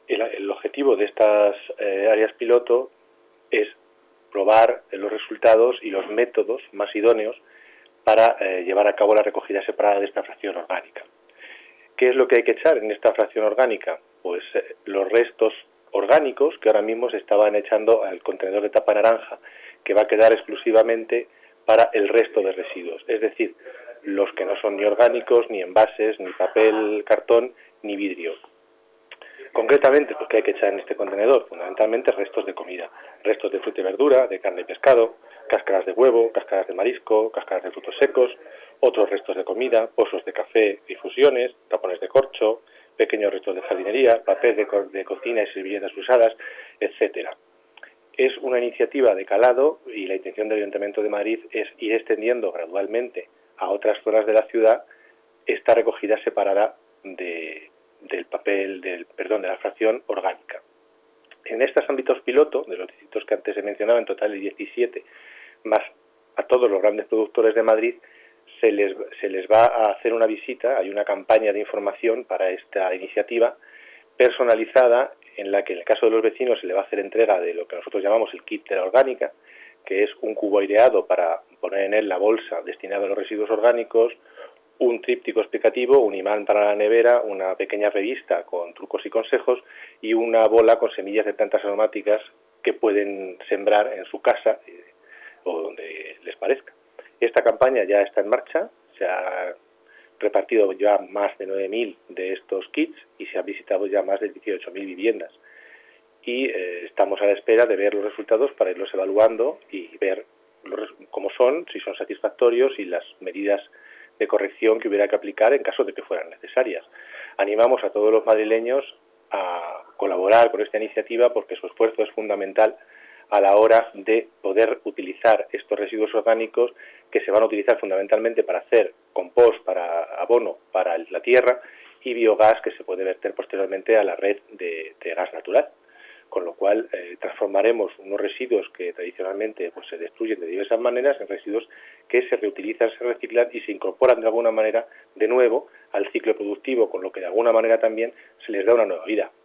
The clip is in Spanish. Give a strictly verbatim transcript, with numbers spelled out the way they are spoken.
el, el objetivo de estas eh, áreas piloto es probar los resultados y los métodos más idóneos para eh, llevar a cabo la recogida separada de esta fracción orgánica. ¿Qué es lo que hay que echar en esta fracción orgánica? Pues eh, los restos orgánicos que ahora mismo se estaban echando al contenedor de tapa naranja, que va a quedar exclusivamente para el resto de residuos, es decir, los que no son ni orgánicos, ni envases, ni papel, cartón, ni vidrio. Concretamente, pues, ¿qué hay que echar en este contenedor? Fundamentalmente restos de comida, restos de fruta y verdura, de carne y pescado, cáscaras de huevo, cáscaras de marisco, cáscaras de frutos secos, otros restos de comida, pozos de café y fusiones, tapones de corcho, pequeños restos de jardinería, papel de, co- de cocina y servilletas usadas, etcétera. Es una iniciativa de calado y la intención del Ayuntamiento de Madrid es ir extendiendo gradualmente a otras zonas de la ciudad esta recogida separada de, del papel, del perdón, de la fracción orgánica. En estos ámbitos piloto, de los distritos que antes he mencionado, en total de diecisiete, más a todos los grandes productores de Madrid, se les, se les va a hacer una visita, hay una campaña de información para esta iniciativa personalizada en la que en el caso de los vecinos se le va a hacer entrega de lo que nosotros llamamos el kit de la orgánica, que es un cubo aireado para poner en él la bolsa destinada a los residuos orgánicos, un tríptico explicativo, un imán para la nevera, una pequeña revista con trucos y consejos y una bola con semillas de plantas aromáticas que pueden sembrar en su casa eh, o donde les parezca. Esta campaña ya está en marcha, se ha repartido ya más de nueve mil de estos kits y se han visitado ya más de dieciocho mil viviendas. Y eh, estamos a la espera de ver los resultados para irlos evaluando y ver los, cómo son, si son satisfactorios y las medidas de corrección que hubiera que aplicar en caso de que fueran necesarias. Animamos a todos los madrileños a colaborar con esta iniciativa porque su esfuerzo es fundamental a la hora de poder utilizar estos residuos orgánicos que se van a utilizar fundamentalmente para hacer compost, para abono para la tierra y biogás que se puede verter posteriormente a la red de, de gas natural. Con lo cual eh, transformaremos unos residuos que tradicionalmente pues, se destruyen de diversas maneras en residuos que se reutilizan, se reciclan y se incorporan de alguna manera de nuevo al ciclo productivo, con lo que de alguna manera también se les da una nueva vida.